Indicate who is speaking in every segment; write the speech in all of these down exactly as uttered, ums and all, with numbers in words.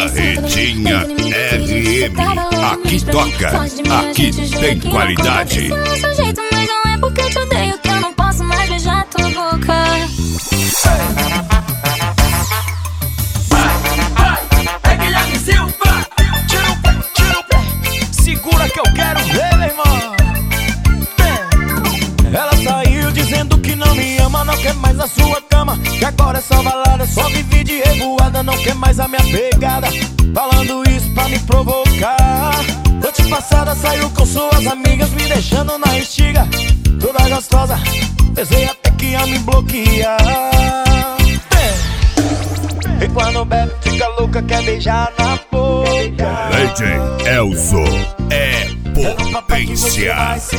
Speaker 1: Carretinha R M, aqui toca, aqui tem qualidade.
Speaker 2: Seu jeito, mas não é porque eu te odeio que eu não posso mais beijar tua boca.
Speaker 3: Vai, vai, é Guilherme Silva. Tira o pé, tira o pé, segura que eu quero ver, meu irmão. Ela saiu dizendo que não me ama, não quer mais a sua cama, que agora é só balada, só vive de revoada, não quer mais a minha pegada, falando isso pra me provocar. Noite passada saiu com suas amigas, me deixando na estiga, toda gostosa, pensei até que ia me bloquear. E quando bebe fica louca, quer beijar na boca.
Speaker 1: D J Elzo é potência.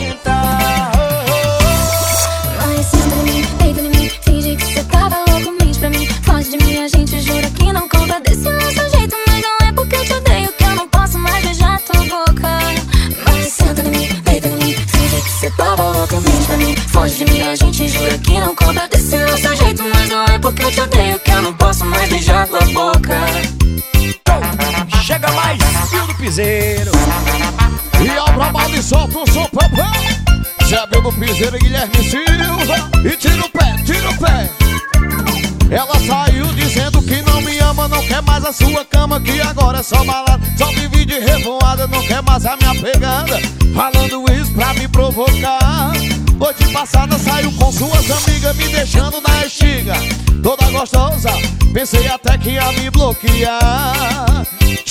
Speaker 2: Senta em mim, deita em mim, finge que cê tava louco, mente pra mim, foge de mim, a gente jura que não conta desse nosso jeito, mas não é porque eu te odeio que eu não posso mais beijar tua boca. Mas senta em mim, deita em mim, finge que cê tava louco, mente pra mim, foge de mim, a gente jura que não conta desse nosso jeito, mas não é porque eu te odeio que eu não posso mais beijar tua boca.
Speaker 3: Chega mais, Fio do Piseiro.
Speaker 4: E ao trabalho e solta o som, papai. Zé Bill do Piseiro e Guilherme Silva. E tira o pé, tira o pé. Ela saiu dizendo que não me ama, não quer mais a sua cama, que agora é só balada, só vive de revoada, não quer mais a minha pegada, falando isso pra me provocar. Noite passada saiu com suas amigas, me deixando na estiga, toda gostosa, pensei até que ia me bloquear.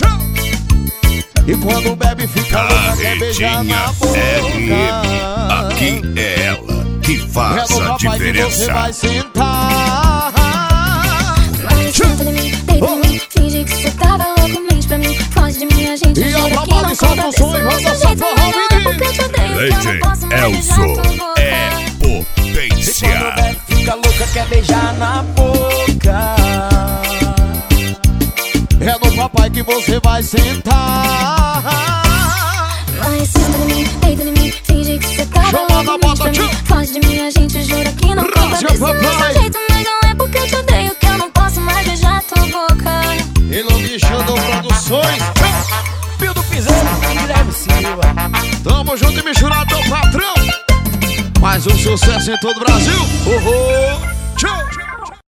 Speaker 4: E quando bebe fica louca, quer beijar na boca.
Speaker 1: R M, aqui é ela que faz
Speaker 4: é
Speaker 1: a diferença.
Speaker 4: Que você vai sentar.
Speaker 2: Mas senta em mim, deita em mim, finge que cê tava louco, mente pra mim, foge de mim, a gente
Speaker 4: e
Speaker 2: jura que não
Speaker 4: conta desse nosso
Speaker 2: jeito, mas não é porque eu te odeio que eu não posso mais beijar tua boca.
Speaker 1: É potência.
Speaker 3: E quando bebe fica louca, quer beijar na boca.
Speaker 4: É no papai que você vai sentar.
Speaker 2: Mas senta em mim, deita em mim, finge que cê tava louco, mente pra mim, foge de mim, a gente jura que não conta desse nosso jeito, mas não é porque eu te odeio que eu não posso mais beijar tua boca.
Speaker 4: E no Bichando Produções,
Speaker 3: Fio do Piseiro, Guilherme Silva.
Speaker 4: tamo junto e misturado, patrão. Mais um sucesso em todo o Brasil. Uhul. Tchau.